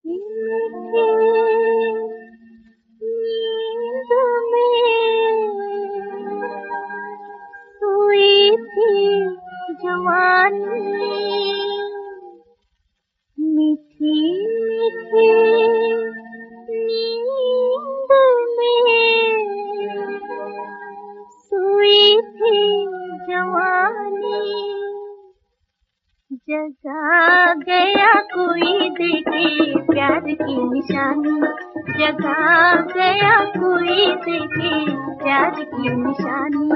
मीठी नींद में सोई थी जवानी, मीठी मीठी नींद में सोई थी जवानी। जगा गया कोई देखे प्यार की निशानी, जगा गया कोई देखे प्यार की निशानी।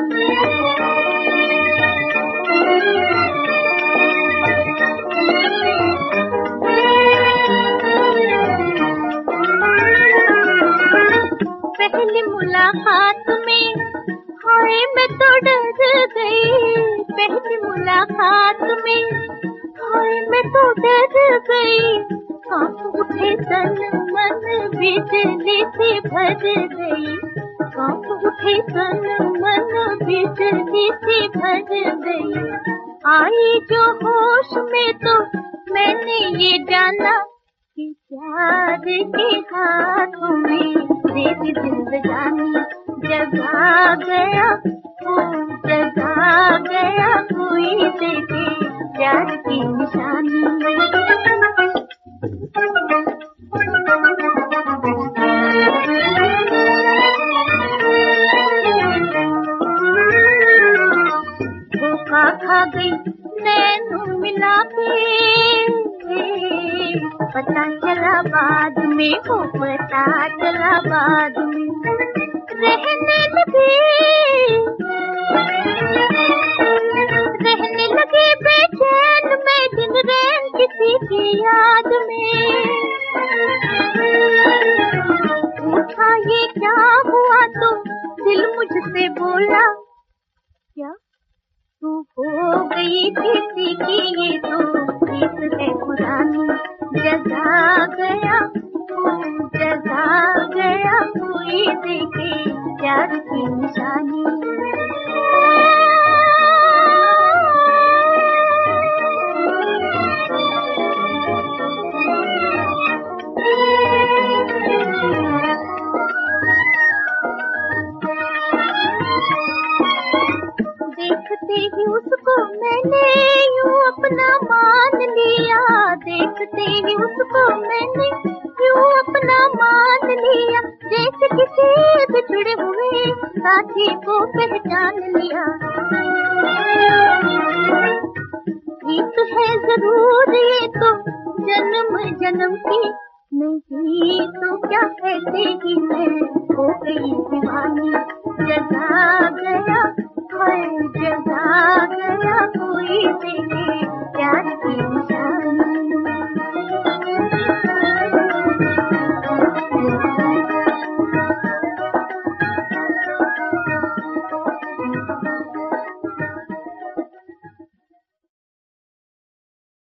पहली मुलाकात में हाय मैं तो डर गई, पहली मुलाकात में हाय मैं तो डर गई। कांप उठे तन मन बिजली से भर गई, कांप उठे तन मन बिजली से भर गई। आई जो होश में तो मैंने ये जाना कि प्यार के हाथों में तेरी जिंदगानी। जगा गया जगा गया कोई देखे प्यार की निशानी। धोखा खा गई नैनों मिला के, पता चला बाद में हो, पता चला बाद में। रहने लगे बेचैन में दिन रैन किसी की याद में। पूछा ये क्या हुआ तो दिल मुझसे बोला, क्या तू हो गई किसी की ये तो प्रीत है पुरानी। जगा गया कोई देखे प्यार की निशानी। देखते ही उसको मैंने यूं अपना मान लिया, देखते ही उसको मैंने यूं अपना मान लिया। जैसे किसी बिछड़े हुए साथी को पहचान लिया। प्रीत है जरूर ये तो जन्म जन्म की, नहीं तो क्या कहते ही मैं हो गई दीवानी। जगा गया कोई देखे